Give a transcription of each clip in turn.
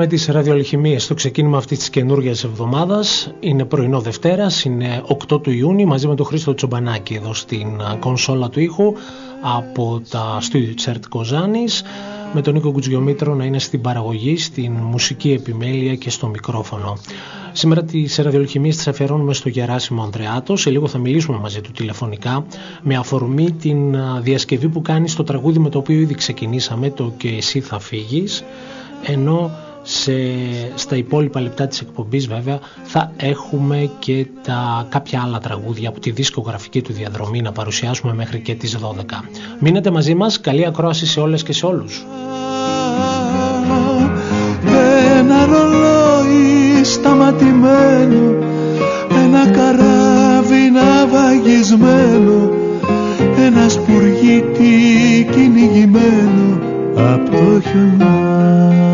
με τις ραδιοαλχημίες στο ξεκίνημα αυτής της καινούργιας εβδομάδας. Είναι πρωινό Δευτέρας, είναι 8 του Ιούνιου, μαζί με τον Χρήστο Τσομπανάκη εδώ στην κονσόλα του ήχου από τα στούντιο της ΕΡΤ Κοζάνης, με τον Νίκο Κουτζιομήτρο να είναι στην παραγωγή, στην μουσική επιμέλεια και στο μικρόφωνο. Σήμερα τις ραδιοαλχημίες τις αφιερώνουμε στο Γεράσιμο Ανδρεάτο. Σε λίγο θα μιλήσουμε μαζί του τηλεφωνικά με αφορμή την διασκευή που κάνει στο τραγούδι με το οποίο ήδη ξεκινήσαμε, το «Και εσύ θα φύγεις», ενώ στα υπόλοιπα λεπτά της εκπομπής βέβαια θα έχουμε και κάποια άλλα τραγούδια από τη δισκογραφική του διαδρομή να παρουσιάσουμε μέχρι και τις 12. Μείνετε μαζί μας, καλή ακρόαση σε όλες και σε όλους. Ένα ρολόι σταματημένο, ένα καράβι ναυαγισμένο, ένα σπουργίτι κυνηγημένο απ' το χιονιά.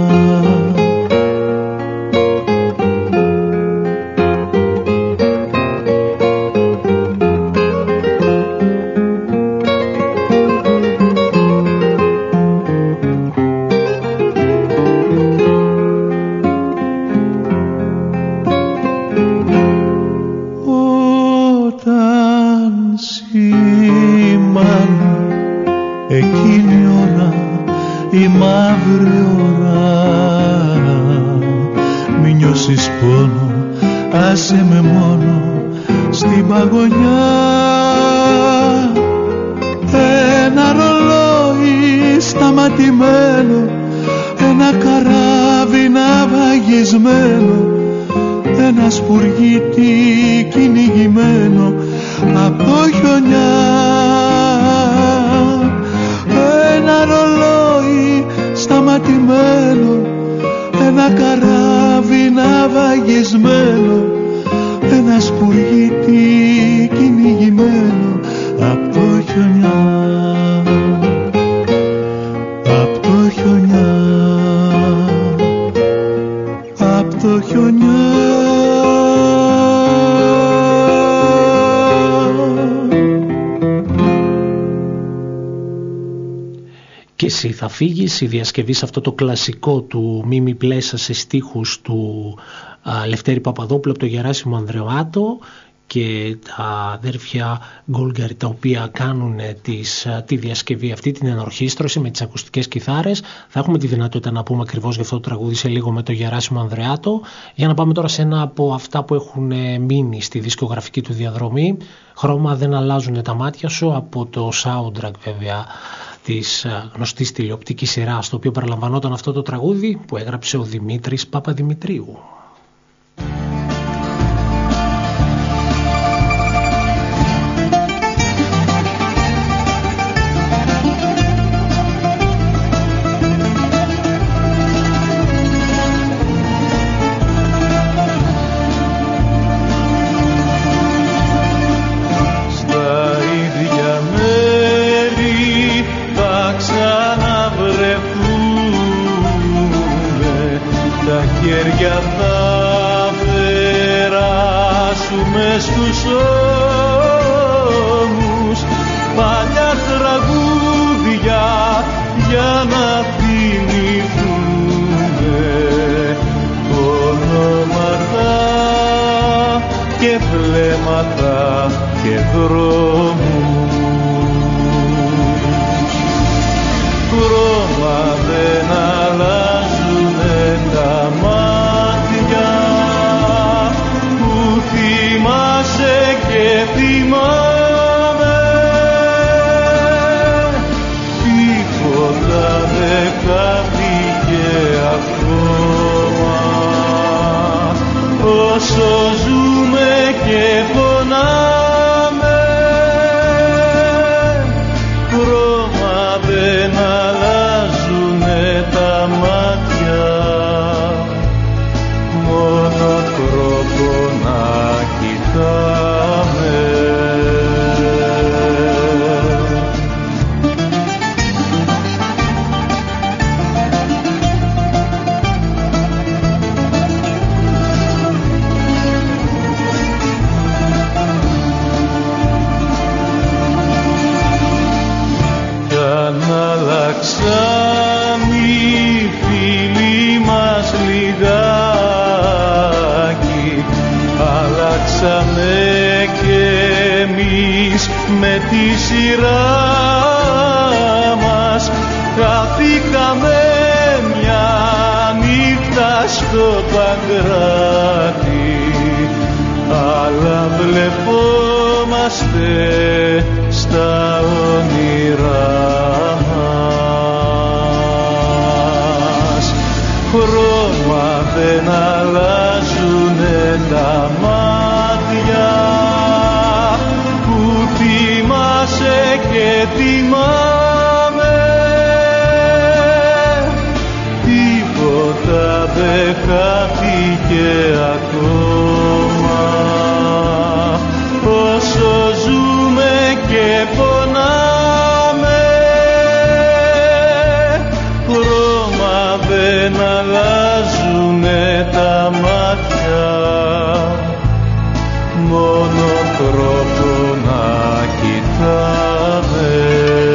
Άσε με μόνο στην παγωνιά. Ένα ρολόι σταματημένο, ένα καράβι ναυαγισμένο, ένα σπουργίτι κυνηγημένο από χιονιά. Ένα ρολόι σταματημένο, ένα καράβι ναυαγισμένο, ένα σπουργίτι κυνηγημένο απ' το χιονιά, απ' το χιονιά, απ' το χιονιά. Και εσύ θα φύγεις, η διασκευή σε αυτό το κλασικό του Μίμη Πλέσα σε στίχους του Λευτέρη Παπαδόπουλου από το Γεράσιμο Ανδρεάτο και τα αδέρφια Γκόλγκαρη, τα οποία κάνουν τη διασκευή αυτή, την ενορχήστρωση με τις ακουστικές κιθάρες. Θα έχουμε τη δυνατότητα να πούμε ακριβώς για αυτό το τραγούδι σε λίγο με το Γεράσιμο Ανδρεάτο. Για να πάμε τώρα σε ένα από αυτά που έχουν μείνει στη δισκογραφική του διαδρομή, «Χρώμα δεν αλλάζουν τα μάτια σου», από το soundtrack βέβαια της γνωστής τηλεοπτικής σειράς, στο οποίο παραλαμβανόταν αυτό το τραγούδι που έγραψε ο Δημήτρης Παπαδημητρίου. χέρια θα περάσουμε στους ώμους παλιά τραγούδια για να θυμηθούμε ονόματα και βλέμματα και δρόμους. Χρώμα δεν αλλάζουνε τα μάτια που θυμάσαι και θυμάμαι. Τίποτα δεν χάθηκε ακόμα όσο ζούμε και πονάμε. Χρώμα δεν αλλάζουνε τα μάτια, μόνο τρόπο να κοιτάμε. Χάσαμε κι εμείς με τη σειρά μας, χαθήκαμε μια νύχτα στο Παγκράτη, αλλά βλεπόμαστε στα όνειρά μας. Χρώμα δεν αλλάζουνε τα μάτια που θυμάσαι και θυμάμαι, τίποτα δεν χάθηκε ακόμα, όσο ζούμε και πονάμε. Χρώμα δεν αλλάζουνε τα μάτια, μόνο τρόπο να κοιτάμε.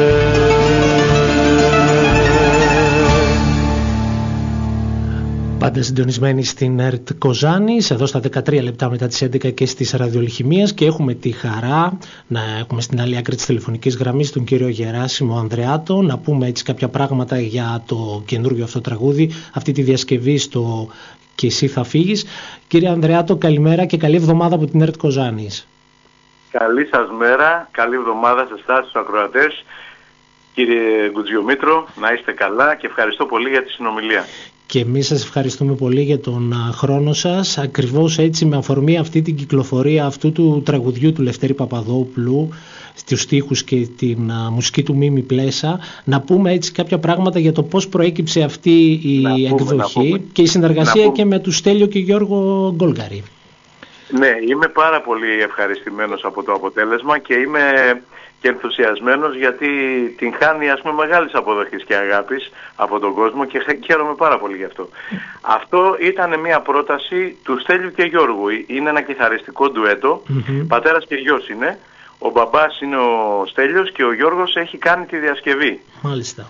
Πάντα συντονισμένοι στην ΕΡΤ Κοζάνης, εδώ στα 13 λεπτά μετά τις 11 και στις ραδιολιχημίες, και έχουμε τη χαρά να έχουμε στην άλλη άκρη της τηλεφωνικής γραμμής τον κύριο Γεράσιμο Ανδρεάτο, να πούμε έτσι κάποια πράγματα για το καινούργιο αυτό τραγούδι, αυτή τη διασκευή στο «Και εσύ θα φύγεις». Κύριε Ανδρεάτο, καλημέρα και καλή εβδομάδα από την ΕΡΤ Κοζάνης. Καλή σας μέρα, καλή εβδομάδα σε εσάς τους ακροατές. Κύριε Γκουτζιομήτρο, να είστε καλά και ευχαριστώ πολύ για τη συνομιλία. Και εμείς σας ευχαριστούμε πολύ για τον χρόνο σας. Ακριβώς έτσι, με αφορμή αυτή την κυκλοφορία αυτού του τραγουδιού του Λευτέρη Παπαδόπουλου, στους στίχους και την μουσική του Μίμη Πλέσα, να πούμε έτσι κάποια πράγματα για το πώς προέκυψε αυτή η εκδοχή και η συνεργασία και με τους Στέλιο και Γιώργο Γκόλγαρη. Ναι, είμαι πάρα πολύ ευχαριστημένος από το αποτέλεσμα και είμαι και ενθουσιασμένος, γιατί την χάνει, ας πούμε, μεγάλης αποδοχής και αγάπης από τον κόσμο και χαίρομαι πάρα πολύ γι' αυτό. Αυτό ήταν μια πρόταση του Στέλιου και Γιώργου. Είναι ένα κιθαριστικό ντουέτο, πατέρας και γιος είναι. Ο μπαμπάς είναι ο Στέλιος και ο Γιώργος έχει κάνει τη διασκευή. Μάλιστα.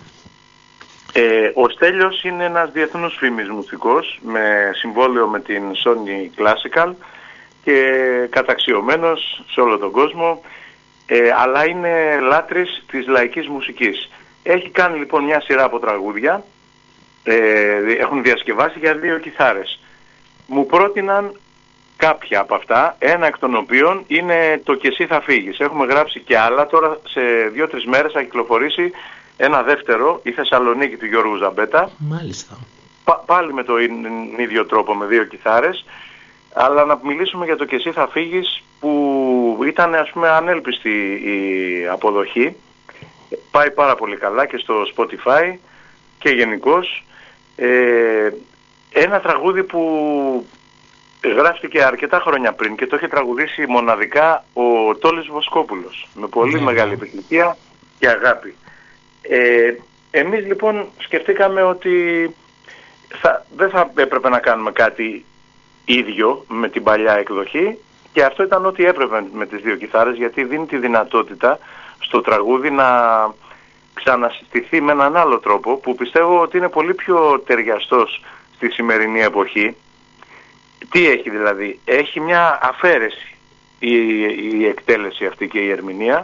Ο Στέλιος είναι ένας διεθνούς φήμης μουσικός με συμβόλαιο με την Sony Classical και καταξιωμένος σε όλο τον κόσμο, αλλά είναι λάτρης της λαϊκής μουσικής. Έχει κάνει λοιπόν μια σειρά από τραγούδια, έχουν διασκευάσει για 2 κιθάρες. Μου πρότειναν κάποια από αυτά, ένα εκ των οποίων είναι το «Και εσύ θα φύγεις». Έχουμε γράψει και άλλα, τώρα σε 2-3 μέρες θα κυκλοφορήσει ένα δεύτερο, η Θεσσαλονίκη του Γιώργου Ζαμπέτα. Μάλιστα. Πάλι με τον ίδιο τρόπο, με 2 κιθάρες. Αλλά να μιλήσουμε για το «Και εσύ θα φύγεις», που ήταν, ας πούμε, ανέλπιστη η αποδοχή. Πάει πάρα πολύ καλά και στο Spotify και γενικώς. Ένα τραγούδι που γράφτηκε αρκετά χρόνια πριν και το είχε τραγουδήσει μοναδικά ο Τόλης Βοσκόπουλος, με πολύ μεγάλη επιτυχία και αγάπη. Εμείς λοιπόν σκεφτήκαμε ότι δεν θα έπρεπε να κάνουμε κάτι ίδιο με την παλιά εκδοχή, και αυτό ήταν ό,τι έπρεπε με τις 2 κιθάρες, γιατί δίνει τη δυνατότητα στο τραγούδι να ξανασυστηθεί με έναν άλλο τρόπο που πιστεύω ότι είναι πολύ πιο ταιριαστός στη σημερινή εποχή. Τι έχει δηλαδή? Έχει μια αφαίρεση η εκτέλεση αυτή και η ερμηνεία,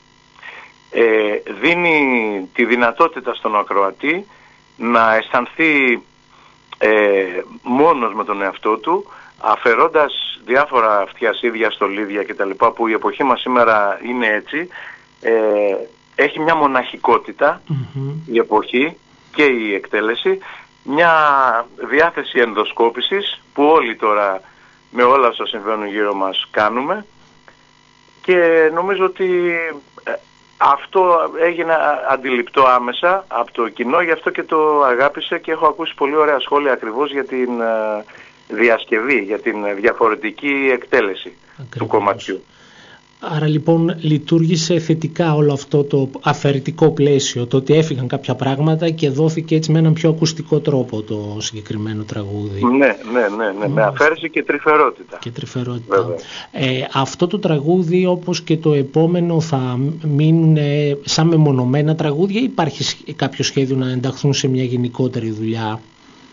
δίνει τη δυνατότητα στον ακροατή να αισθανθεί μόνος με τον εαυτό του, αφαιρώντας διάφορα φτιασίδια, στολίδια κτλ. Που η εποχή μας σήμερα είναι έτσι. Έχει μια μοναχικότητα η εποχή και η εκτέλεση, μια διάθεση ενδοσκόπησης που όλοι τώρα με όλα όσα συμβαίνουν γύρω μας κάνουμε, και νομίζω ότι αυτό έγινε αντιληπτό άμεσα από το κοινό, γι' αυτό και το αγάπησε, και έχω ακούσει πολύ ωραία σχόλια ακριβώς για την διασκευή, για την διαφορετική εκτέλεση του κομματιού. Άρα λοιπόν λειτουργήσε θετικά όλο αυτό το αφαιρετικό πλαίσιο, το ότι έφυγαν κάποια πράγματα και δόθηκε έτσι με έναν πιο ακουστικό τρόπο το συγκεκριμένο τραγούδι. Ναι, με αφαίρεση και τρυφερότητα. Και τρυφερότητα. Αυτό το τραγούδι, όπως και το επόμενο, θα μείνουν σαν μεμονωμένα τραγούδια ή υπάρχει κάποιο σχέδιο να ενταχθούν σε μια γενικότερη δουλειά?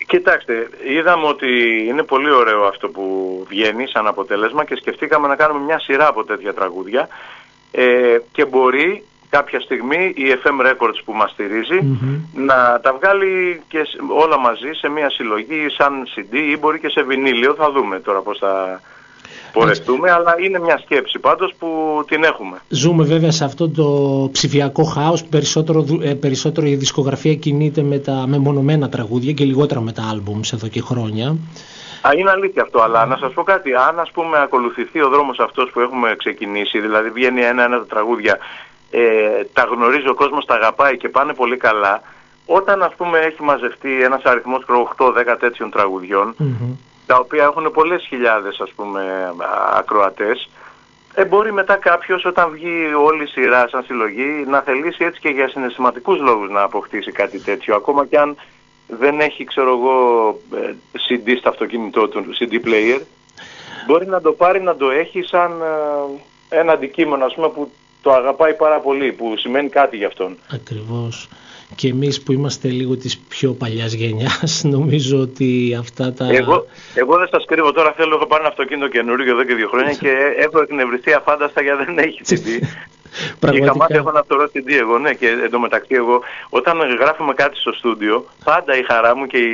Κοιτάξτε, είδαμε ότι είναι πολύ ωραίο αυτό που βγαίνει σαν αποτέλεσμα και σκεφτήκαμε να κάνουμε μια σειρά από τέτοια τραγούδια και μπορεί κάποια στιγμή η FM Records που μας στηρίζει να τα βγάλει και όλα μαζί σε μια συλλογή σαν CD ή μπορεί και σε βινίλιο, θα δούμε τώρα πώς θα πορευτούμε, αλλά είναι μια σκέψη πάντως που την έχουμε. Ζούμε βέβαια σε αυτό το ψηφιακό χάος που περισσότερο η δισκογραφία κινείται με τα μεμονωμένα τραγούδια και λιγότερα με τα άλμπουμς εδώ και χρόνια. Είναι αλήθεια αυτό, αλλά να σας πω κάτι, αν ας πούμε ακολουθηθεί ο δρόμος αυτός που έχουμε ξεκινήσει, δηλαδή βγαίνει ένα τα τραγούδια, τα γνωρίζει ο κόσμος, τα αγαπάει και πάνε πολύ καλά, όταν ας πούμε έχει μαζευτεί ένας αριθμός 8-10 τέτοιων τραγουδιών, τα οποία έχουν πολλές χιλιάδες ας πούμε ακροατές, μπορεί μετά κάποιος όταν βγει όλη η σειρά σαν συλλογή να θελήσει έτσι και για συναισθηματικούς λόγους να αποκτήσει κάτι τέτοιο, ακόμα και αν δεν έχει ξέρω εγώ CD στο αυτοκίνητό του, CD player, μπορεί να το πάρει να το έχει σαν ένα αντικείμενο ας πούμε που το αγαπάει πάρα πολύ, που σημαίνει κάτι για αυτόν. Ακριβώς. Και εμείς που είμαστε λίγο της πιο παλιάς γενιάς, νομίζω ότι αυτά τα... Εγώ δεν σας κρύβω τώρα, έχω πάρει ένα αυτοκίνητο καινούριο εδώ και 2 χρόνια και έχω εκνευριστεί αφάνταστα γιατί δεν έχει CD. Είχα μάθει, έχω ένα φθορό CD εγώ, ναι, και εντωμεταξύ εγώ όταν γράφουμε κάτι στο στούντιο, πάντα η χαρά μου και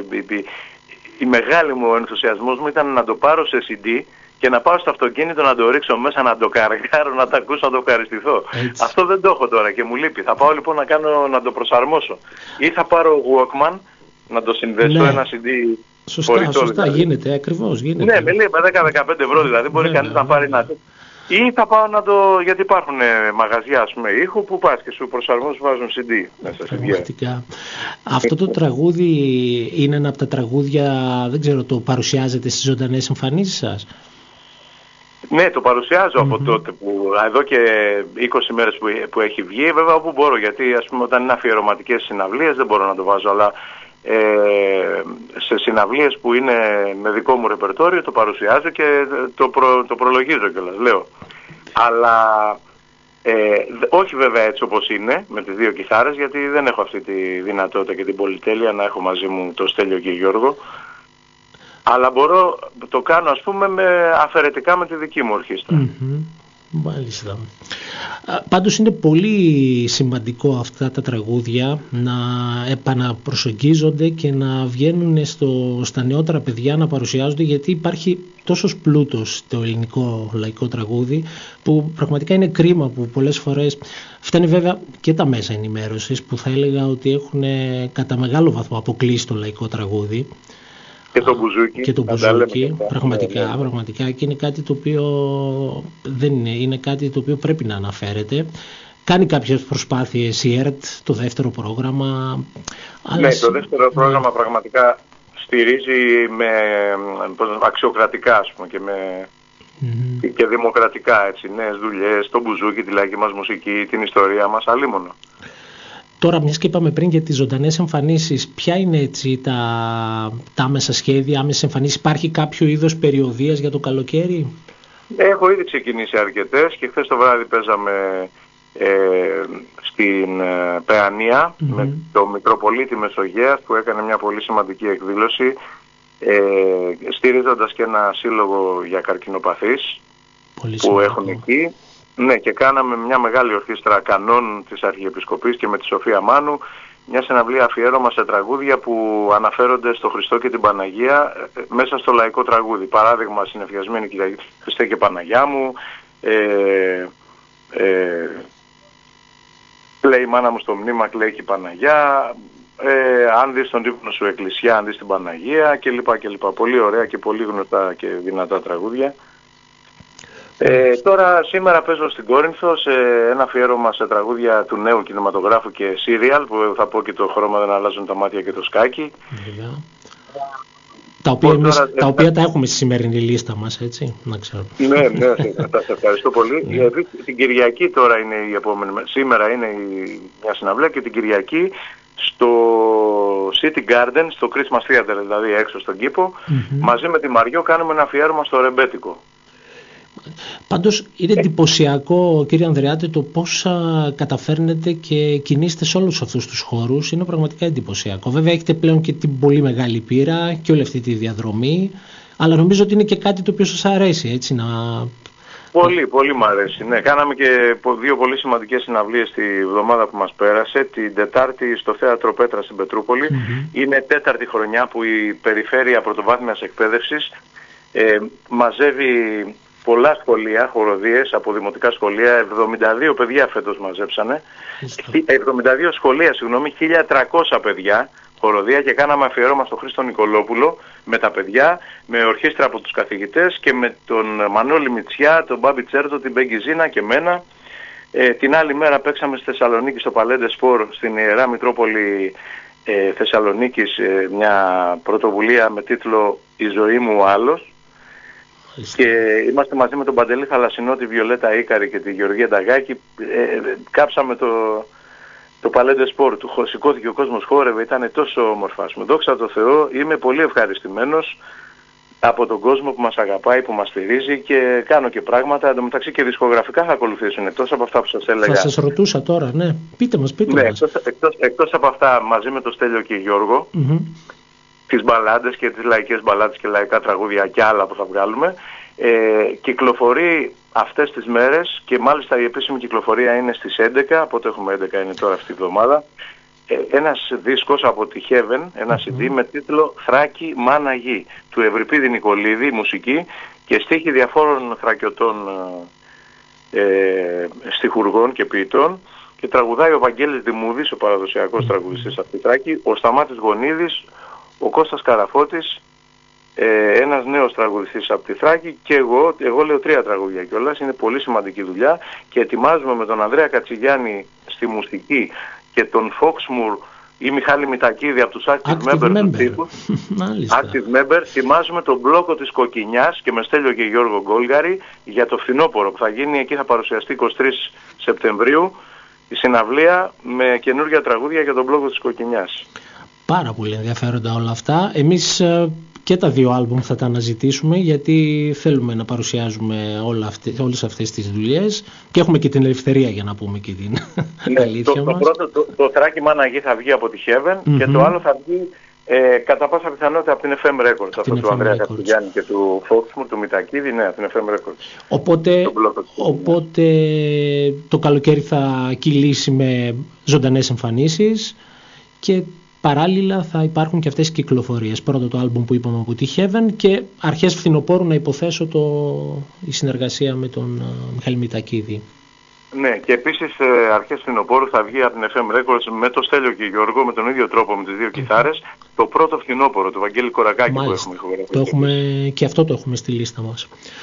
η μεγάλη μου ενθουσιασμός μου ήταν να το πάρω σε CD και να πάω στο αυτοκίνητο να το ρίξω μέσα, να το καργάρω, να το ακούσω, να το ευχαριστηθώ. Έτσι. Αυτό δεν το έχω τώρα και μου λείπει. Θα πάω λοιπόν να το προσαρμόσω. Ή θα πάρω Walkman, να το συνδέσω, ένα CD. Σωστά, δηλαδή. Γίνεται, ακριβώς γίνεται. Ναι, με λέει με 10-15 ευρώ δηλαδή, μπορεί κανείς να πάρει ένα. Ή θα πάω γιατί υπάρχουν μαγαζιά ας πούμε ήχου που πας και σου προσαρμόζουν, βάζουν CD μέσα σε πραγματικά. Αυτό το τραγούδι είναι ένα από τα τραγούδια, δεν ξέρω, το παρουσιάζετε στις ζωντανές εμφανίσεις σας? Ναι, το παρουσιάζω από τότε που εδώ και 20 μέρες που έχει βγει, βέβαια όπου μπορώ, γιατί ας πούμε όταν είναι αφιερωματικές συναυλίες δεν μπορώ να το βάζω, αλλά σε συναυλίες που είναι με δικό μου ρεπερτόριο το παρουσιάζω και το προλογίζω κιόλας, λέω. Αλλά όχι βέβαια έτσι όπως είναι, με τις 2 κιθάρες, γιατί δεν έχω αυτή τη δυνατότητα και την πολυτέλεια να έχω μαζί μου το Στέλιο και Γιώργο. Αλλά το κάνω ας πούμε αφαιρετικά με τη δική μου ορχήστρα. Μάλιστα. Πάντως είναι πολύ σημαντικό αυτά τα τραγούδια να επαναπροσεγγίζονται και να βγαίνουν στα νεότερα παιδιά να παρουσιάζονται, γιατί υπάρχει τόσος πλούτος στο ελληνικό λαϊκό τραγούδι που πραγματικά είναι κρίμα που πολλές φορές φτάνει, βέβαια και τα μέσα ενημέρωσης που θα έλεγα ότι έχουν κατά μεγάλο βαθμό αποκλείσει το λαϊκό τραγούδι. Και το μπουζούκι. Και το μπουζούκι, πραγματικά, και είναι κάτι το οποίο δεν είναι κάτι το οποίο πρέπει να αναφέρεται. Κάνει κάποιες προσπάθειες η ΕΡΤ, το δεύτερο πρόγραμμα. Ναι, το δεύτερο πρόγραμμα πραγματικά στηρίζει με αξιοκρατικά ας πούμε και δημοκρατικά έτσι, νέες δουλειές, το μπουζούκι, τη λαϊκή μας μουσική, την ιστορία μας, αλίμονο. Τώρα, μιας και είπαμε πριν για τις ζωντανές εμφανίσεις, ποια είναι έτσι τα άμεσα σχέδια, άμεσες εμφανίσεις? Υπάρχει κάποιο είδος περιοδίας για το καλοκαίρι? Έχω ήδη ξεκινήσει αρκετές και χθες το βράδυ παίζαμε στην Παιανία με το Μητροπολίτη Μεσογείας που έκανε μια πολύ σημαντική εκδήλωση στηρίζοντας και ένα σύλλογο για καρκινοπαθείς που έχουν εκεί. Ναι, και κάναμε μια μεγάλη ορχήστρα κανών της Αρχιεπισκοπής και με τη Σοφία Μάνου μια συναυλία αφιέρωμα σε τραγούδια που αναφέρονται στο Χριστό και την Παναγία μέσα στο λαϊκό τραγούδι. Παράδειγμα, συνεφιασμένη Κυριακή Χριστέ και Παναγιά μου, κλαίει η μάνα μου στο μνήμα, κλαίει και η Παναγιά, αν δεις τον ύπνο σου Εκκλησιά, αν δεις την Παναγία κλπ. Πολύ ωραία και πολύ γνωστά και δυνατά τραγούδια. Τώρα σήμερα παίζω στην Κόρινθο σε ένα αφιέρωμα σε τραγούδια του νέου κινηματογράφου και σύριαλ που θα πω και το χρώμα δεν αλλάζουν τα μάτια και το σκάκι. Τα οποία τα έχουμε στη σημερινή λίστα μας, έτσι, να ξέρω. Ναι, σας ευχαριστώ πολύ. Την Κυριακή τώρα είναι η επόμενη, σήμερα είναι μια συναυλία και την Κυριακή στο City Garden, στο Christmas Theater, δηλαδή έξω στον κήπο, μαζί με τη Μαριό κάνουμε ένα αφιέρωμα στο ρεμπέτικο. Πάντως είναι εντυπωσιακό, κύριε Ανδρεάτη, το πώς καταφέρνετε και κινείστε σε όλους αυτούς τους χώρους. Είναι πραγματικά εντυπωσιακό. Βέβαια έχετε πλέον και την πολύ μεγάλη πείρα και όλη αυτή τη διαδρομή, αλλά νομίζω ότι είναι και κάτι το οποίο σας αρέσει, έτσι να... Πολύ μου αρέσει. Ναι, κάναμε και 2 πολύ σημαντικές συναυλίες τη εβδομάδα που μας πέρασε. Την Τετάρτη στο Θέατρο Πέτρα στην Πετρούπολη. Είναι 4η χρονιά που η Περιφέρεια Πρωτοβάθμιας Εκπαίδευσης μαζεύει πολλά σχολεία, χοροδίες από δημοτικά σχολεία. 72 παιδιά φέτος μαζέψανε. 72 σχολεία, 1.300 παιδιά χοροδία, και κάναμε αφιέρωμα στον Χρήστο Νικολόπουλο με τα παιδιά, με ορχήστρα από τους καθηγητές και με τον Μανώλη Μητσιά, τον Μπάμπη Τσέρτο, την Μπέγκη Ζήνα και μένα. Την άλλη μέρα παίξαμε στη Θεσσαλονίκη στο Παλέντε Σπορ, στην Ιερά Μητρόπολη Θεσσαλονίκης, μια πρωτοβουλία με τίτλο «Η ζωή μου ο άλλος». Και είμαστε μαζί με τον Παντελή Θαλασσινό, τη Βιολέτα Ίκαρη και τη Γεωργία Νταγάκη. Κάψαμε το Παλέντε Σπορ, σηκώθηκε ο κόσμος, χόρευε, ήταν τόσο όμορφα. Δόξα τω Θεώ, είμαι πολύ ευχαριστημένος από τον κόσμο που μας αγαπάει, που μας στηρίζει, και κάνω και πράγματα. Εν τω μεταξύ και δισκογραφικά θα ακολουθήσουν, εκτός από αυτά που σας έλεγα. Θα σας ρωτούσα τώρα, ναι. Πείτε μας. Εκτός από αυτά, μαζί με τον Στέλιο και Γιώργο, τις μπαλάντες και τις λαϊκές μπαλάντες και λαϊκά τραγούδια και άλλα που θα βγάλουμε, κυκλοφορεί αυτές τις μέρες, και μάλιστα η επίσημη κυκλοφορία είναι στις 11, οπότε έχουμε 11 είναι τώρα αυτή τη εβδομάδα, ένας δίσκος από τη Heaven, ένα CD με τίτλο «Θράκη Μάνα Γη», του Ευρυπίδη Νικολίδη, μουσική και στίχοι διαφόρων θρακιωτών στιχουργών και ποιητών, και τραγουδάει ο Βαγγέλης Δημούδης, ο παραδοσιακός τραγουδιστής από τη Θράκη, ο Σταμάτης Γονίδης, ο Κώστας Καραφώτης, ένας νέος τραγουδιστής από τη Θράκη, και εγώ λέω 3 τραγούδια κιόλας. Είναι πολύ σημαντική δουλειά, και ετοιμάζουμε με τον Ανδρέα Κατσιγιάννη στη μουσική και τον Φόξμουρ ή Μιχάλη Μητακίδη από τους Active Member του τύπου. Active Member, ετοιμάζουμε τον μπλόκο της Κοκκινιάς και με Στέλιο και Γιώργο Γκόλγαρη για το φθινόπωρο που θα γίνει. Εκεί θα παρουσιαστεί 23 Σεπτεμβρίου η συναυλία με καινούργια τραγούδια για τον μπλόκο της Κοκκινιάς. Πάρα πολύ ενδιαφέροντα όλα αυτά. Εμείς και τα 2 άλμπουμ θα τα αναζητήσουμε, γιατί θέλουμε να παρουσιάζουμε όλες αυτές τις δουλειές, και έχουμε και την ελευθερία για να πούμε και την αλήθεια μας. Το Θράκη Μάνα Γη θα βγει από τη Heaven, και το άλλο θα βγει κατά πάσα πιθανότητα από την FM Records, αυτό του Ανδρέα Κατσιγιάννη και του Φόξμουρ, του Μητακίδη, ναι, από την FM Records. Οπότε το καλοκαίρι θα κυλήσει με ζωντανές εμφανίσεις, και παράλληλα θα υπάρχουν και αυτές οι κυκλοφορίες. Πρώτο το άλμπουμ που είπαμε από τη Heaven, και αρχές φθινοπόρου να υποθέσω η συνεργασία με τον Μιχάλη Μητακίδη. Ναι, και επίσης αρχές φθινοπόρου θα βγει από την FM Records με το Στέλιο και Γιώργο, με τον ίδιο τρόπο, με τις 2 κιθάρες, το πρώτο φθινόπωρο του Βαγγέλη Κορακάκη. Μάλιστα, που έχουμε και αυτό το έχουμε στη λίστα μας.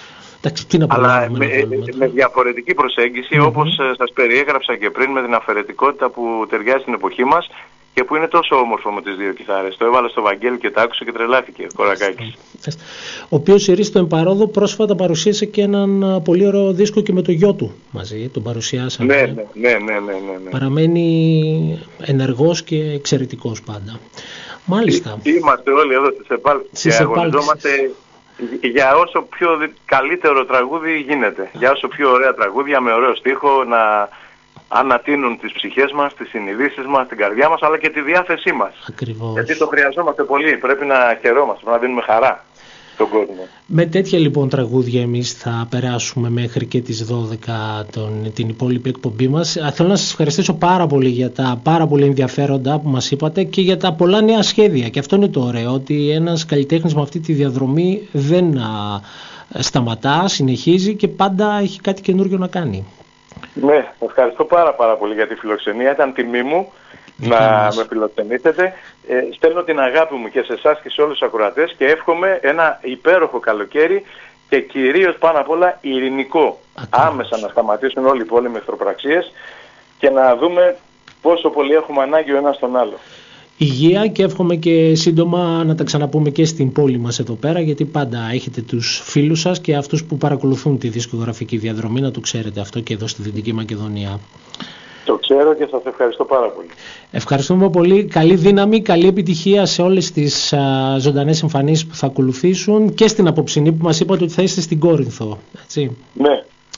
Αλλά με διαφορετική προσέγγιση, όπως σας περιέγραψα και πριν, με την αφαιρετικότητα που ταιριάζει στην εποχή μας και που είναι τόσο όμορφο με τις 2 κιθάρες. Το έβαλα στο Βαγγέλη και το άκουσε και τρελάθηκε ο Κορακάκης. Ο οποίος Ερίστο Εμπαρόδο πρόσφατα παρουσίασε και έναν πολύ ωραίο δίσκο και με το γιο του μαζί, τον παρουσιάσαμε. Ναι. Παραμένει ενεργός και εξαιρετικός πάντα. Μάλιστα. Είμαστε όλοι εδώ στις επάλξεις και αγωνιζόμαστε για όσο πιο καλύτερο τραγούδι γίνεται. Για όσο πιο ωραία τραγούδια με ωραίο στίχο να ανατείνουν τις ψυχές μας, τις συνειδήσεις μας, την καρδιά μας, αλλά και τη διάθεσή μας. Ακριβώς. Γιατί το χρειαζόμαστε πολύ. Πρέπει να χαιρόμαστε, πρέπει να δίνουμε χαρά στον κόσμο. Με τέτοια λοιπόν τραγούδια εμείς θα περάσουμε μέχρι και τις 12 την υπόλοιπη εκπομπή μας. Θέλω να σας ευχαριστήσω πάρα πολύ για τα πάρα πολύ ενδιαφέροντα που μας είπατε και για τα πολλά νέα σχέδια. Και αυτό είναι το ωραίο, ότι ένας καλλιτέχνης με αυτή τη διαδρομή δεν σταματά, συνεχίζει και πάντα έχει κάτι καινούριο να κάνει. Ναι, ευχαριστώ πάρα πολύ για τη φιλοξενία. Ήταν τιμή μου να με φιλοξενήσετε. Στέλνω την αγάπη μου και σε εσάς και σε όλους τους ακροατές και εύχομαι ένα υπέροχο καλοκαίρι και κυρίως πάνω απ' όλα ειρηνικό. Άμεσα να σταματήσουν όλοι οι πόλεμοι εχθροπραξίες και να δούμε πόσο πολύ έχουμε ανάγκη ο ένας τον άλλο. Υγεία και εύχομαι και σύντομα να τα ξαναπούμε και στην πόλη μας εδώ πέρα, γιατί πάντα έχετε τους φίλους σας και αυτούς που παρακολουθούν τη δισκογραφική διαδρομή, να το ξέρετε αυτό και εδώ στη Δυτική Μακεδονία. Το ξέρω και σας ευχαριστώ πάρα πολύ. Ευχαριστούμε πολύ. Καλή δύναμη, καλή επιτυχία σε όλες τις ζωντανές εμφανίσεις που θα ακολουθήσουν και στην απόψινή που μας είπατε ότι θα είστε στην Κόρινθο. Έτσι. Ναι,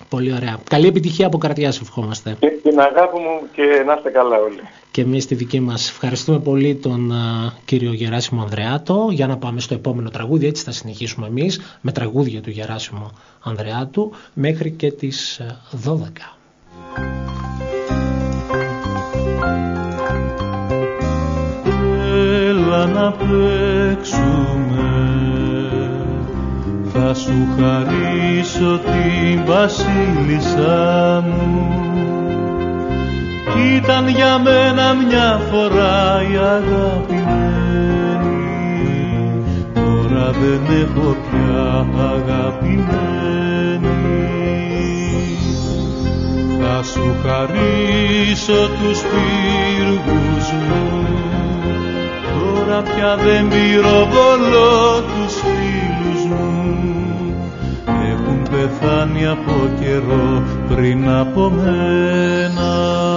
Πολύ ωραία. Καλή επιτυχία από καρδιάς ευχόμαστε. Και την αγάπη μου και να είστε καλά όλοι. Και εμείς τη δική μας. Ευχαριστούμε πολύ τον κύριο Γεράσιμο Ανδρεάτο. Για να πάμε στο επόμενο τραγούδι, έτσι θα συνεχίσουμε εμείς με τραγούδια του Γεράσιμου Ανδρεάτου μέχρι και τις 12. Έλα να παίξουμε, θα σου χαρίσω την βασίλισσά μου. Ήταν για μένα μια φορά η αγαπημένη, τώρα δεν έχω πια αγαπημένη. Θα σου χαρίσω τους πύργους μου, τώρα πια δεν πυροβολώ τους φίλους μου. Έχουν πεθάνει από καιρό πριν από μένα.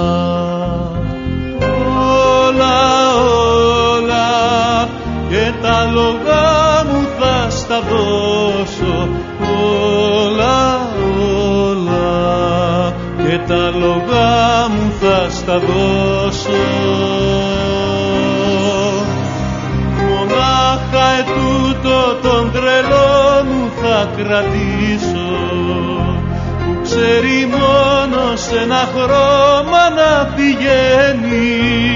Όλα, όλα και τα λογά μου θα στα δώσω. Όλα, όλα και τα λογά μου θα στα δώσω. Μονάχα ετούτο τον τρελό μου θα κρατήσω, που ξέρει μόνο σε ένα χρώμα να πηγαίνει,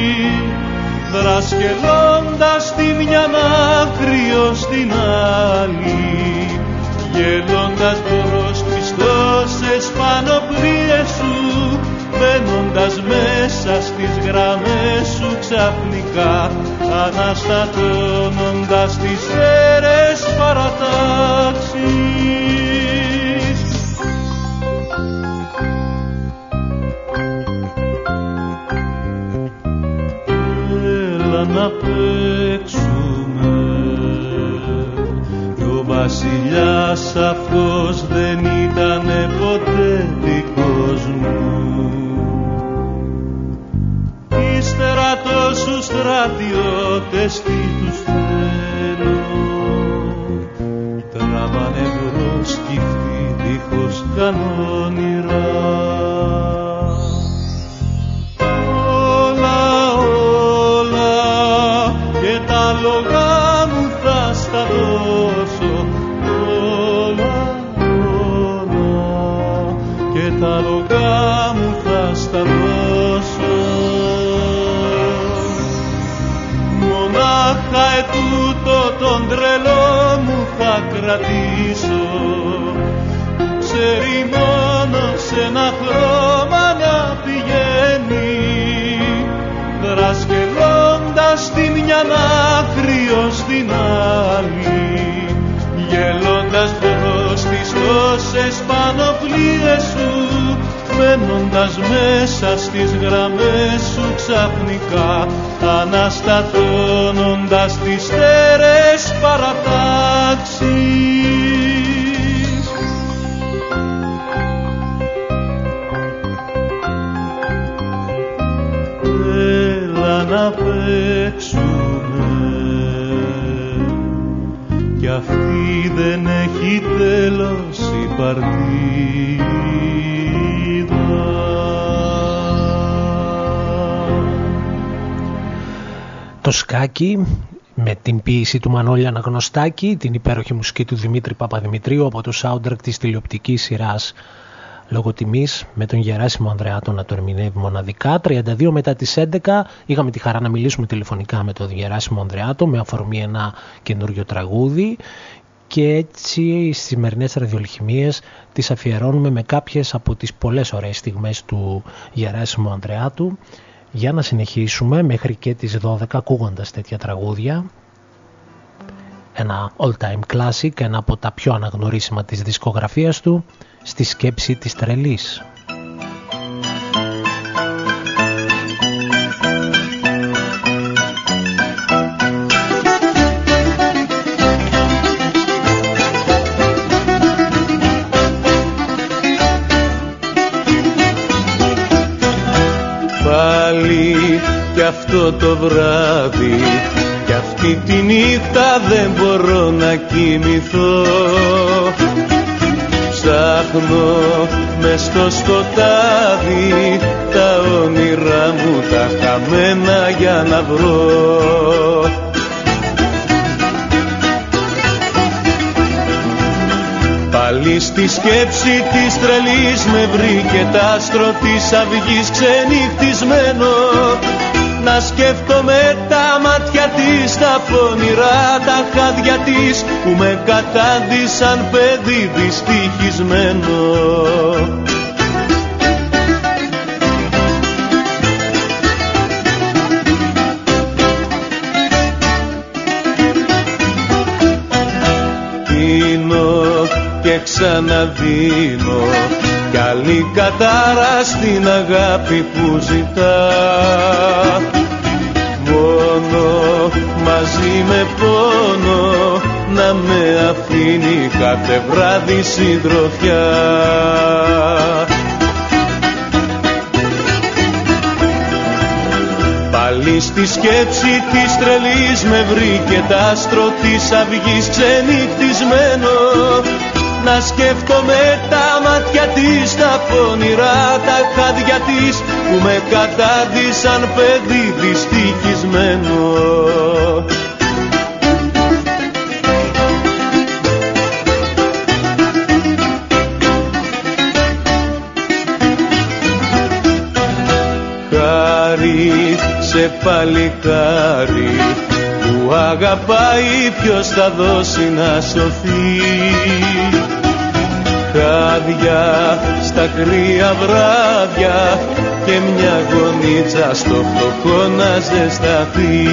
δρασκελώντας τη μια άκρη ως την άλλη, γελώντας μπρος πιστώσες πανοπλίες σου, μπαίνοντας μέσα στις γραμμές σου ξαφνικά, αναστατώνοντας τις αίρες παρατάξεις. Έλα να παίξουμε, κι ο βασιλιάς αυτός δεν ήτανε ποτέ δικός μου. Ύστερα τόσους στρατιώτες τι τους θέλω, τραβάνε μπρος κι αυτοί δίχως κανόνιρα. Όλα, όλα και τα λογά μου θα στα δώσω. Όλα, όλα και τα λογά μου θα στα δώσω. Μονάχα ετούτο τον τρελό μου θα κρατήσω, που ξέρει μόνο σε ένα χρώμα να πηγαίνει, δρασκελώντας τη μια άκρη ως την άλλη, γελώντας μπρος τις τόσες πανοπλίες σου, μένοντας μέσα στις γραμμές σου ξαφνικά, αναστατώνοντας τις αίρες παρατάξεις. Έλα να παίξουμε, κι αυτή δεν έχει τέλος η παρτίδα. Το σκάκι με την ποίηση του Μανώλη Αναγνωστάκη, την υπέροχη μουσική του Δημήτρη Παπαδημητρίου από το soundtrack της τηλεοπτικής σειράς Λόγω Τιμής, με τον Γεράσιμο Ανδρεάτο να το ερμηνεύει μοναδικά. 32 μετά τις 11 είχαμε τη χαρά να μιλήσουμε τηλεφωνικά με τον Γεράσιμο Ανδρεάτο με αφορμή ένα καινούριο τραγούδι, και έτσι στις σημερινές ραδιολιχημίες τις αφιερώνουμε με κάποιες από τις πολλές ωραίες στιγμές του Γεράσιμου Ανδρεάτου, για να συνεχίσουμε μέχρι και τις 12 ακούγοντας τέτοια τραγούδια. Ένα all-time classic, ένα από τα πιο αναγνωρίσιμα της δισκογραφίας του, Στη σκέψη της τρελής. Πάλι κι αυτό το βράδυ, κι αυτή τη νύχτα δεν μπορώ να κοιμηθώ. Ψάχνω μες στο σκοτάδι τα όνειρά μου τα χαμένα για να βρω. Πάλι στη σκέψη της τρελής με βρήκε τ' άστρο της αυγής ξενυχτισμένο. Να σκέφτομαι τα μάτια της, τα πονηρά τα χάδια της που με κατάντησαν παιδί δυστυχισμένο. Πίνω και ξαναδίνω κι άλλη κατάρα στην αγάπη που ζητά. Μόνο μαζί με πόνο να με αφήνει κάθε βράδυ συντροφιά. Πάλι στη σκέψη της τρελής με βρήκε τ' άστρο της αυγής ξενυχτισμένο. Να σκέφτομαι τα μάτια της, τα πονηρά τα χάδια της που με κατάντησαν παιδί δυστυχισμένο. Χάρη σε παλικάρι που αγαπάει, ποιος θα δώσει να σωθεί. Χάδια στα κρύα βράδια και μια γονίτσα στο φτωχό να ζεσταθεί.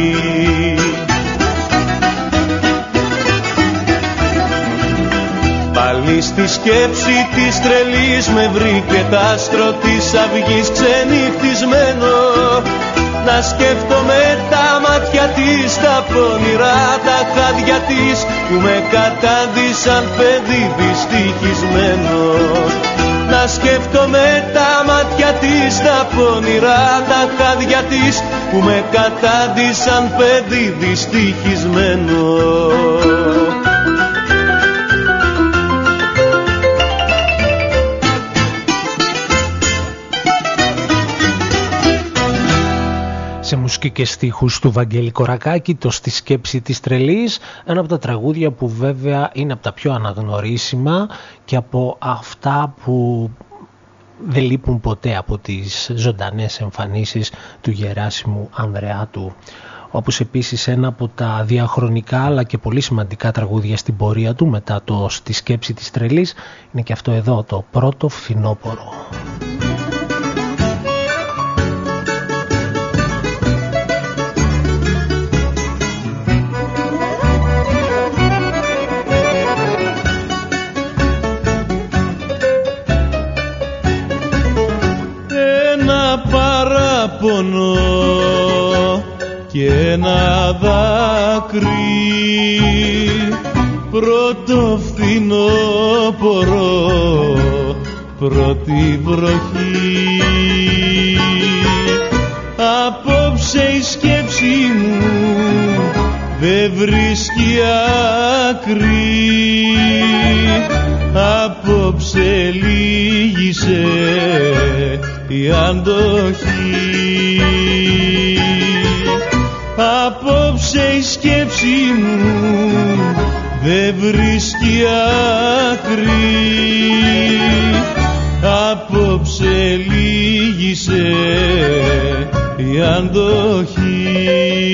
Πάλι στη σκέψη της τρελής με βρήκε τ' άστρο της αυγής ξενυχτισμένο. Να σκέφτομαι τα μάτια της, τα πονηρά τα χάδια της που με κατάντησαν παιδί δυστυχισμένο. Να σκέφτομαι τα μάτια της, τα πονηρά τα χάδια της που με κατάντησαν παιδί δυστυχισμένο. Σε μουσική και στίχους του Βαγγέλη Κορακάκη, το «Στη σκέψη της τρελής», ένα από τα τραγούδια που βέβαια είναι από τα πιο αναγνωρίσιμα και από αυτά που δεν λείπουν ποτέ από τις ζωντανές εμφανίσεις του Γεράσιμου Ανδρεάτου. Όπως επίσης ένα από τα διαχρονικά αλλά και πολύ σημαντικά τραγούδια στην πορεία του μετά το «Στη σκέψη της τρελής» είναι και αυτό εδώ, το «Πρώτο φθινόπωρο». Παράπονο και ένα δάκρυ, πρώτο φθινόπωρο, πρώτη βροχή. Απόψε η σκέψη μου δεν βρίσκει άκρη, απόψε λύγησε η αντοχή. Απόψε η σκέψη μου δεν βρίσκει άκρη, απόψε λύγησε η αντοχή.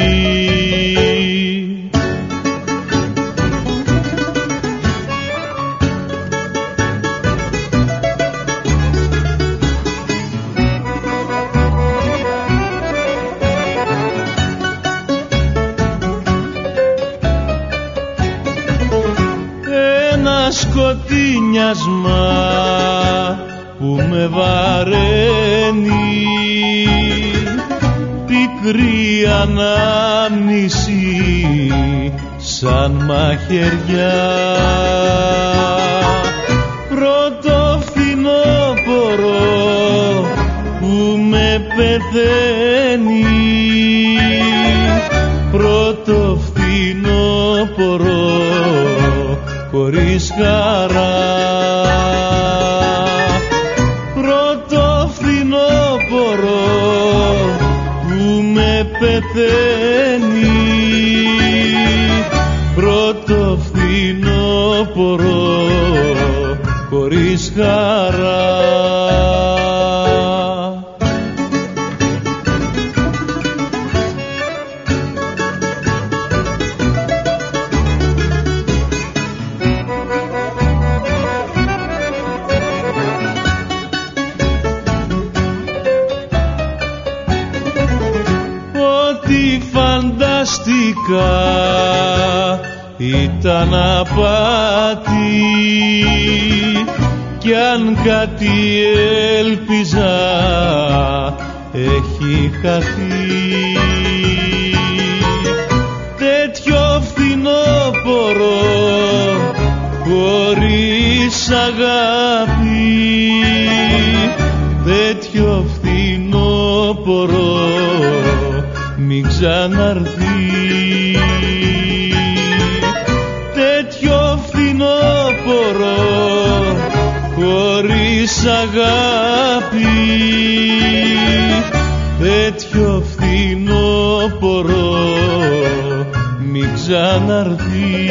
Σκοτεινιάσμα που με βαραίνει, πικρή ανάμνηση σαν μαχαιριά. Πρώτο φθινόπωρο που με πεθαίνει, πρώτο φθινόπωρο χωρίς χαρά. χωρίς χαρά. Ό,τι φανταστικά ήταν απάτη, κι αν κάτι έλπιζα έχει χαθεί. Τέτοιο φθινόπωρο χωρίς αγάπη, τέτοιο φθινόπωρο μην ξαναρθεί. Τέτοιο φθινόπωρο χωρίς αγάπη, τέτοιο φθινόπωρο μην ξαναρθεί.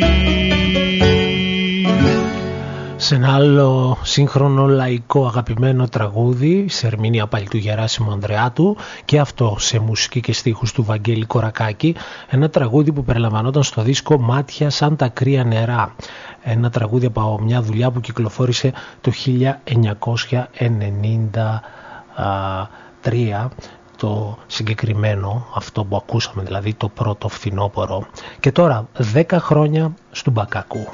Σε ένα άλλο σύγχρονο λαϊκό αγαπημένο τραγούδι, σε ερμηνεία πάλι του Γεράσιμου Ανδρεάτου, και αυτό σε μουσική και στίχους του Βαγγέλη Κορακάκη, ένα τραγούδι που περιλαμβανόταν στο δίσκο «Μάτια σαν τα κρύα νερά». Ένα τραγούδι από μια δουλειά που κυκλοφόρησε το 1993, το συγκεκριμένο, αυτό που ακούσαμε, δηλαδή το πρώτο φθινόπωρο. Και τώρα 10 χρόνια στου Μπακάκου.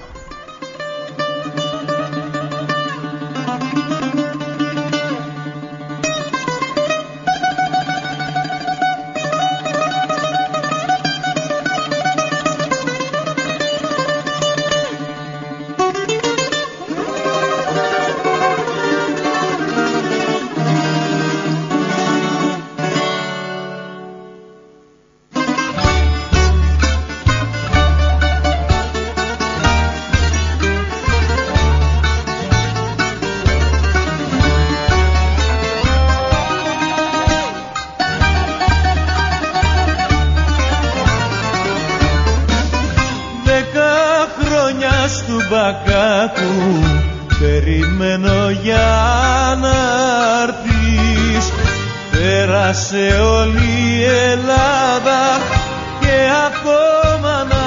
Περιμένω για να έρθεις. Πέρασε όλη η Ελλάδα και ακόμα να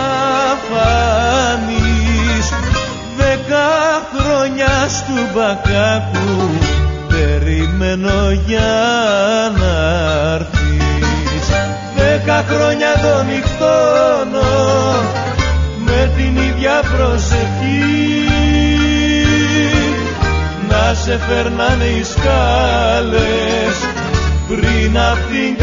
φανείς. 10 χρόνια στου Μπακάκου περιμένω για να έρθεις. 10 χρόνια εδώ νυχτώνω με την ίδια προσευχή. Να σε φέρνανε οι σκάλες πριν απ' την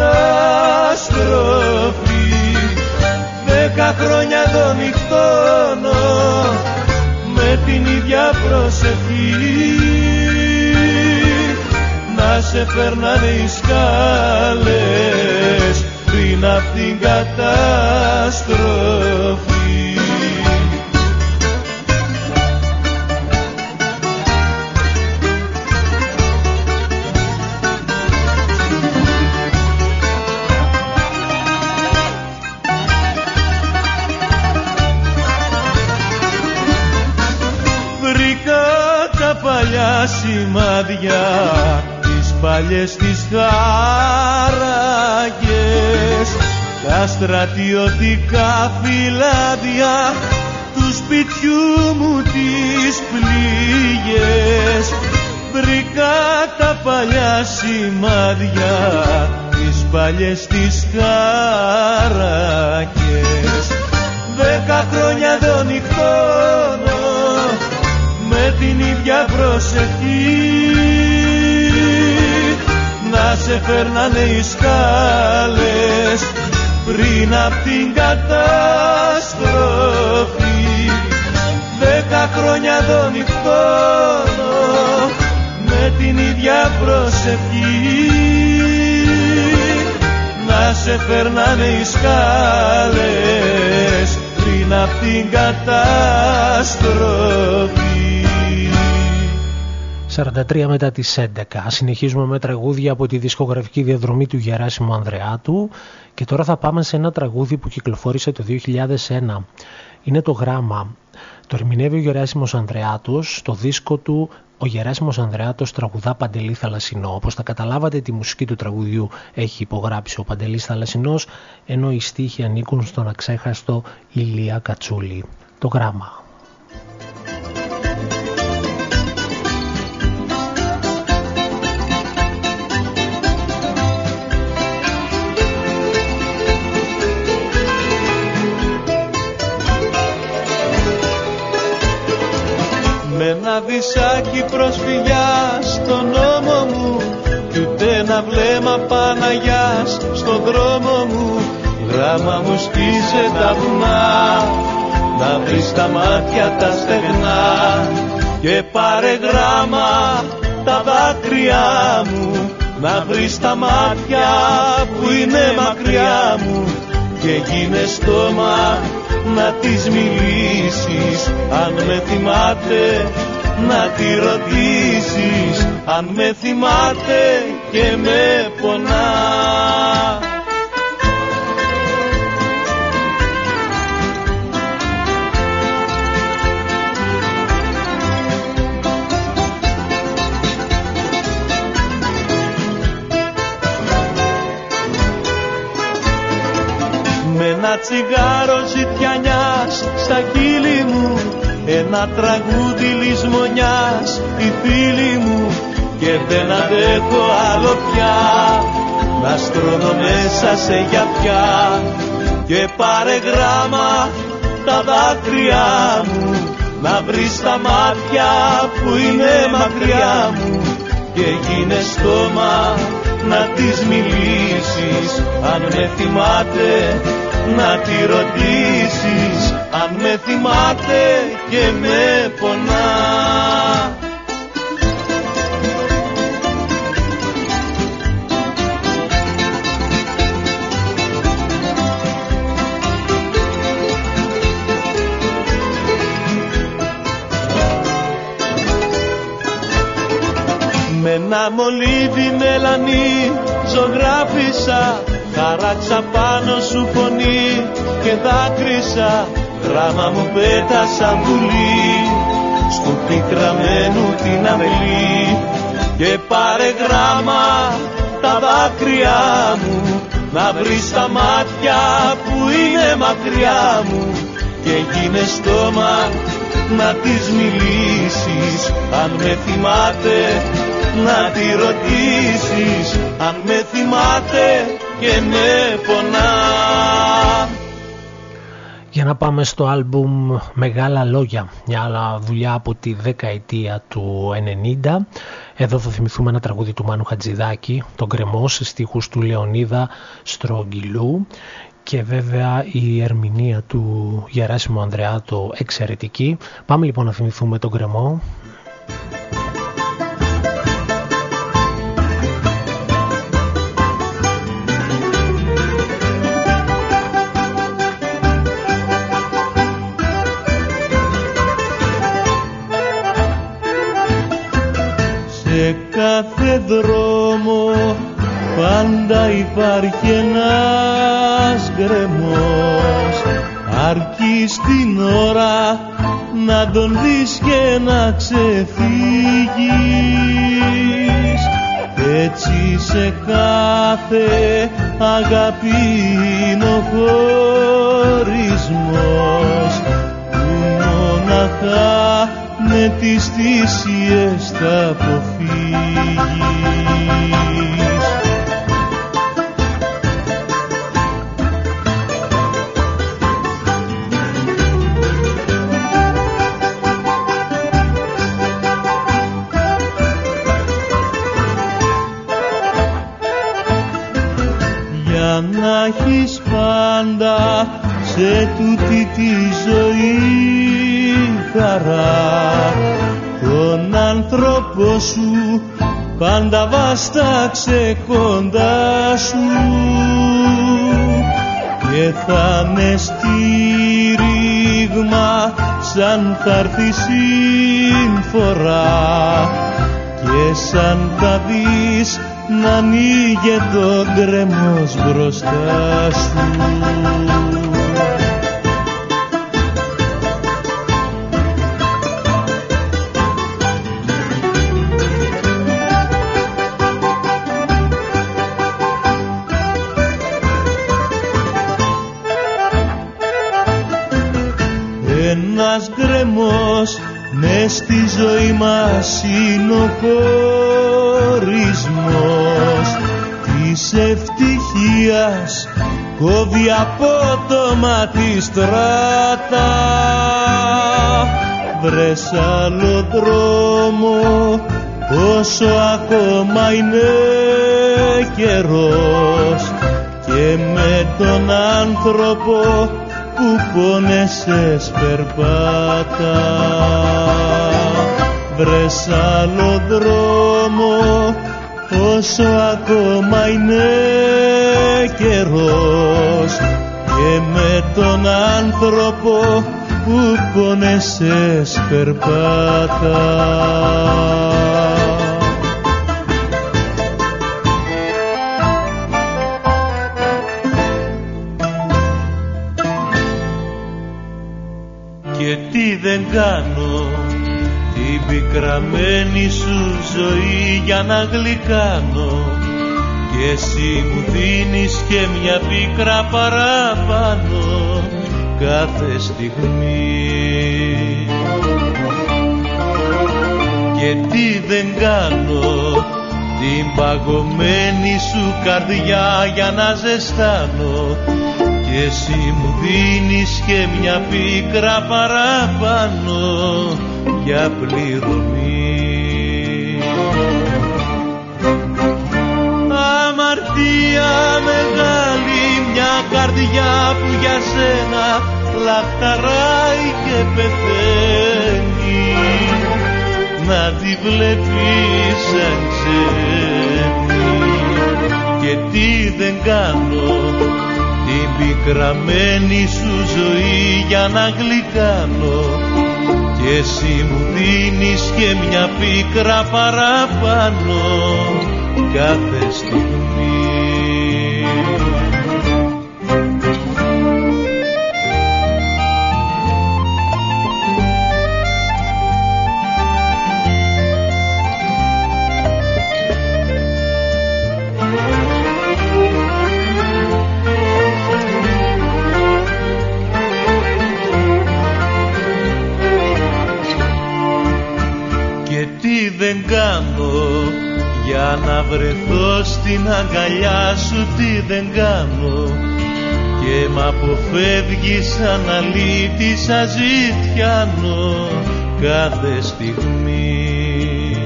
καταστροφή. 10 χρόνια εδώ νυχτώνω με την ίδια προσευχή. Να σε φέρνανε οι σκάλες πριν απ' την καταστροφή. Παλιά σημάδια, τις παλιές τις χάραγες, τα στρατιωτικά φυλάδια του σπιτιού μου τις πληγές. Βρήκα τα παλιά σημάδια, τις παλιές τις χάραγες. 10 χρόνια εδώ νυχτώνω με την ίδια προσευχή. Να σε φέρνανε οι σκάλες πριν απ' την καταστροφή. 10 χρόνια εδώ νυχτώνω με την ίδια προσευχή. Να σε φέρνανε οι σκάλες πριν απ' την καταστροφή. 43 μετά τις 11. Συνεχίζουμε με τραγούδια από τη δισκογραφική διαδρομή του Γεράσιμου Ανδρεάτου και τώρα θα πάμε σε ένα τραγούδι που κυκλοφόρησε το 2001. Είναι το Γράμμα. Το ερμηνεύει ο Γεράσιμος Ανδρεάτος, το δίσκο του ο Γεράσιμος Ανδρεάτος τραγουδά Παντελή Θαλασσινό. Όπως θα καταλάβατε, τη μουσική του τραγουδιού έχει υπογράψει ο Παντελής Θαλασσινός, ενώ οι στίχοι ανήκουν στον αξέχαστο Ηλία Κατσούλη. Το γράμμα. Με ένα δισάκι προσφυγιάς στον νόμο μου κι ούτε ένα βλέμμα Παναγιάς στον δρόμο μου. Γράμμα μου σκίσε τα βουνά, να βρεις τα μάτια τα στεγνά και πάρε γράμμα τα δάκρυά μου, να βρεις τα μάτια που είναι μακριά μου και γίνε στόμα να της μιλήσεις. Αν με θυμάται να τη ρωτήσεις, αν με θυμάται και με πονά. Με ένα τσιγάρο ζητιανιάς στα χείλη μου, ένα τραγούδι λησμονιάς η φίλη μου, και δεν αντέχω άλλο πια να στρώνω μέσα σε γιαπιά. Και πάρε γράμμα τα δάκρυά μου, να βρεις τα μάτια που είναι μακριά μου και γίνε στόμα να της μιλήσεις. Αν με θυμάται να τη ρωτήσεις, αν με θυμάται και με πονά. Με ένα μολύβι μελανί ζωγράφισα, χαράξα πάνω σου φωνή και δάκρυσα. Γράμμα μου πέτασα βουλή στου πικραμένου την αμελή. Και πάρε γράμμα τα δάκρυά μου, να βρεις τα μάτια που είναι μακριά μου και γίνε στόμα να της μιλήσεις. Αν με θυμάται να τη ρωτήσεις, αν με θυμάται και με πονά. Για να πάμε στο άλμπουμ Μεγάλα Λόγια, μια άλλα δουλειά από τη δεκαετία του 90. Εδώ θα θυμηθούμε ένα τραγούδι του Μάνου Χατζηδάκη, τον Γκρεμό, σε στίχους του Λεωνίδα Στρογγυλού, και βέβαια η ερμηνεία του Γεράσιμου Ανδρεάτο εξαιρετική. Πάμε λοιπόν να θυμηθούμε τον Γκρεμό. Σε κάθε δρόμο πάντα υπάρχει ένας γκρεμός, αρκεί στην ώρα να τον δεις και να ξεφύγεις. Έτσι σε κάθε αγάπη είναι ο χωρισμός, που μοναχά με τις θυσίες θα αποφύγεις. Για να έχεις πάντα σε τούτη τη ζωή χαρά, τον άνθρωπο σου πάντα βάσταξε κοντά σου, και θα με στήριγμα σαν θα έρθει συμφορά, και σαν θα δεις να ανοίγεται ο γκρεμός μπροστά σου. μας είναι ο χωρισμός της ευτυχίας, κόβει απότομα τη στράτα. Βρες άλλο δρόμο, όσο ακόμα είναι καιρός, και με τον άνθρωπο που πόνεσες περπάτα. Βρες άλλο δρόμο, όσο ακόμα είναι καιρός, και με τον άνθρωπο που πόνεσες περπάτα. Και τι δεν κάνω την πικραμένη σου ζωή για να γλυκάνω, και εσύ μου δίνεις και μια πίκρα παραπάνω κάθε στιγμή. Και τι δεν κάνω την παγωμένη σου καρδιά για να ζεστάνω, και εσύ μου δίνεις και μια πίκρα παραπάνω για πληρωμή. Αμαρτία μεγάλη, μια καρδιά που για σένα λαχταράει και πεθαίνει, να τη βλέπεις σαν ξένη. Και τι δεν κάνω την πικραμένη σου ζωή για να γλυκάνω, και εσύ μου δίνεις και μια πίκρα παραπάνω κάθε στιγμή. Δεν κάνω για να βρεθώ στην αγκαλιά σου, τι δεν κάνω, και μ' αποφεύγεις σαν αλήτης αζητιάνο κάθε στιγμή.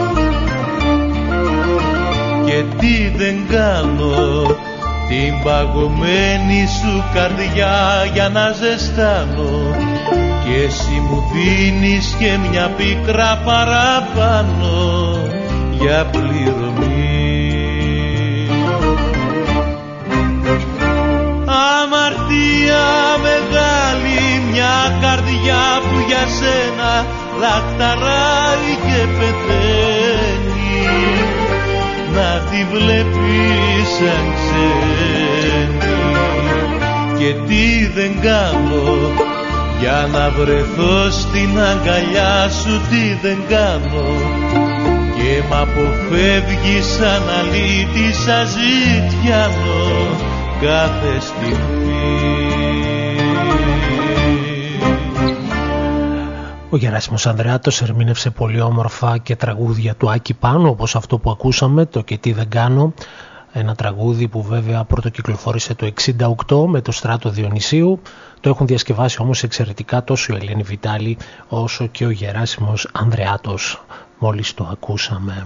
Και τι δεν κάνω την παγωμένη σου καρδιά για να ζεστάνω, και εσύ μου δίνεις και μια πίκρα παραπάνω για πληρωμή. Αμαρτία μεγάλη, μια καρδιά που για σένα λαχταράει και πεθαίνει, να τη βλέπεις σαν ξένη. Και τι δεν κάνω για να βρεθώ στην αγκαλιά σου, τι δεν κάνω, και μ' αποφεύγεις σαν αλήτης αζητιάνο κάθε στιγμή. Ο Γεράσιμος Ανδρεάτος ερμήνευσε πολύ όμορφα και τραγούδια του Άκη Πάνου, όπως αυτό που ακούσαμε, το «Και τι δεν κάνω», ένα τραγούδι που βέβαια πρωτοκυκλοφόρησε το 1968 με το Στράτο Διονυσίου. Το έχουν διασκευάσει όμως εξαιρετικά τόσο η Ελένη Βιτάλη όσο και ο Γεράσιμος Ανδρεάτος, μόλις το ακούσαμε.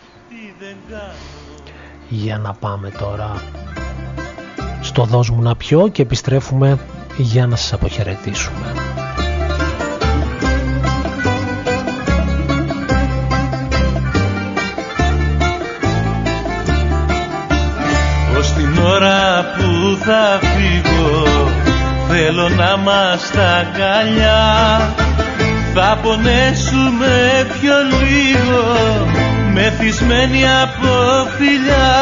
Για να πάμε τώρα στο «Δώσ' μου να πιω» και επιστρέφουμε για να σας αποχαιρετήσουμε. Την ώρα που θα φύγω θέλω να είμαστε αγκαλιά, θα πονέσουμε πιο λίγο μεθυσμένοι από φιλιά.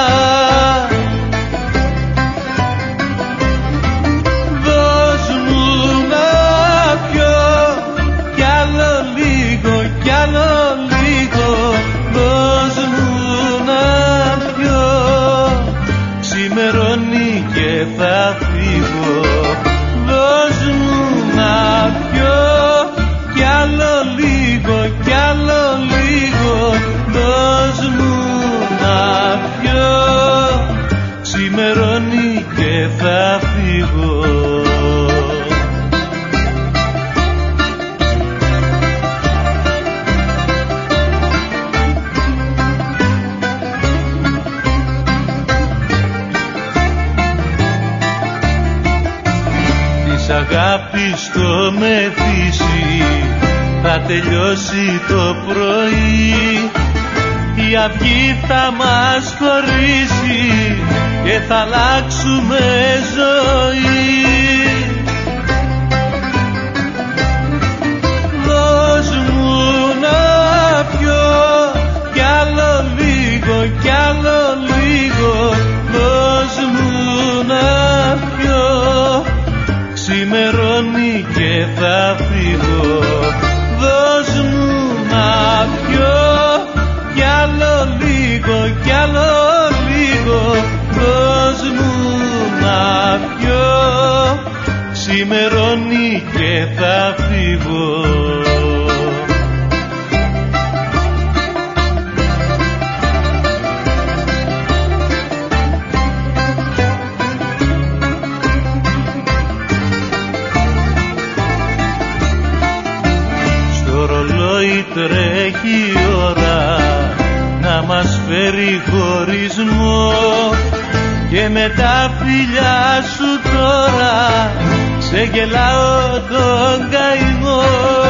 Δώσ' μου να πιω κι άλλο λίγο, κι άλλο λίγο. Δώσ' μου να πιω, ξημερώνει και θα φύγω. Δώσ' μου να πιω κι άλλο λίγο, κι άλλο στο μεθύσι θα τελειώσει το πρωί. Η αυγή θα μας χωρίσει και θα αλλάξουμε ζωή. Δώσ' μου να πιω κι άλλο λίγο, κι άλλο λίγο. Δώσ' μου να πιω, ξημερώνει και θα φύγω. Δώσ' μου να πιω κι άλλο λίγο, κι άλλο λίγο. Δώσ' μου να πιω, ξημερώνει και θα φύγω. Στο ρολόι τρέχει η ώρα να μας φέρει χωρισμό, και με τα φιλιά σου τώρα σε γελάω τον καημό.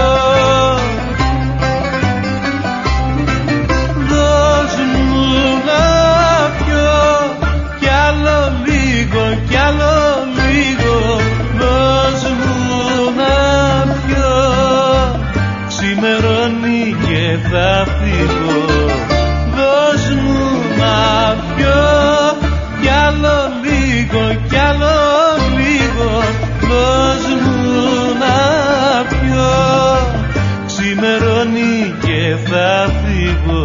Δώσ' μου να πιω κι άλλο λίγο, κι άλλο λίγο. Δώσ' μου να πιω, ξημερώνει και θα φύγω. Δώσ' μου να πιω κι άλλο λίγο, κι άλλο λίγο. Δώσ' μου να πιω, ξημερώνει και θα φύγω.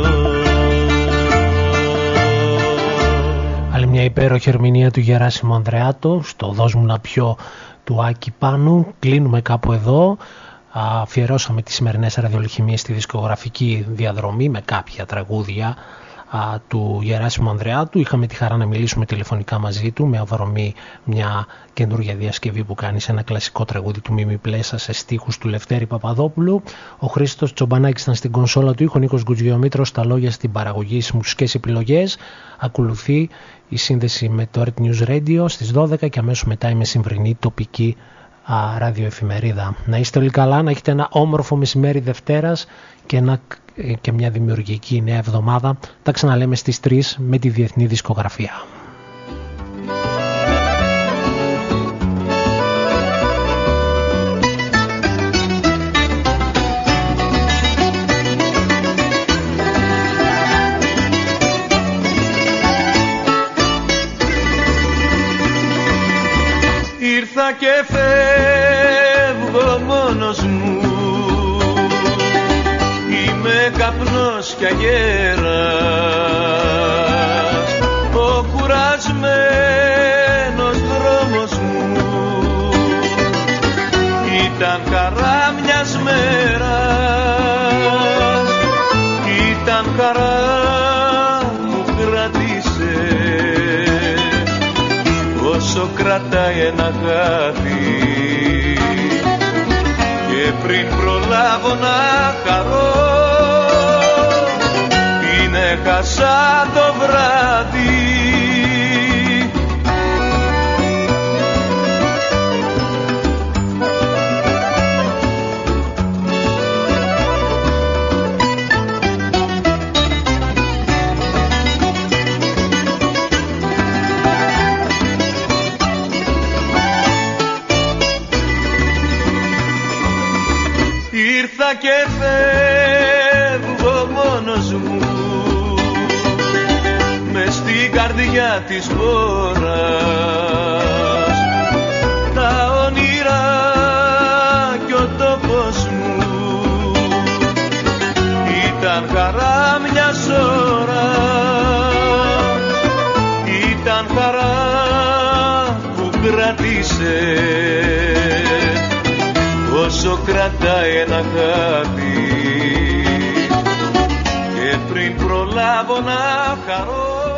Άλλη μια υπέροχη ερμηνεία του Γεράσιμου Ανδρεάτο στο «Δώσ' μου να πιω» του Άκη Πάνου. Κλείνουμε κάπου εδώ. Αφιερώσαμε τις σημερινές ραδιολιχημίες στη δισκογραφική διαδρομή με κάποια τραγούδια του Γεράσιμου Ανδρεάτου. Είχαμε τη χαρά να μιλήσουμε τηλεφωνικά μαζί του με αφορμή μια καινούργια διασκευή που κάνει σε ένα κλασικό τραγούδι του Μίμη Πλέσα σε στίχους του Λευτέρη Παπαδόπουλου. Ο Χρήστος Τσομπανάκης ήταν στην κονσόλα του ήχου, Νίκος Γκουτζιομήτρος στα λόγια, στην παραγωγή, στις μουσικές επιλογές. Ακολουθεί η σύνδεση με το Earth News Radio στις 12 και αμέσως μετά η μεσημβρινή τοπική ραδιοεφημερίδα. Να είστε όλοι καλά, να έχετε ένα όμορφο μεσημέρι Δευτέρας και μια δημιουργική νέα εβδομάδα. Τα ξαναλέμε στις 3 με τη Διεθνή Δισκογραφία. Ήρθα και φεύγω μόνος μου, είμαι καπνός κι αγέρας, ο κουρασμένος δρόμος μου ήταν χαρά μιας μέρας, ήταν χαρά που κράτησε όσο κρατάει ένα χάδι, και πριν προλάβω να χαρώ την έχασα το βράδυ. Ήρθα και φεύγω μόνος μου μες στην καρδιά της χώρας, τα όνειρα κι ο τόπος μου ήταν χαρά μιας ώρας, ήταν χαρά που κράτησε όσο κρατάει ένα χάδι, και πριν προλάβω να χαρώ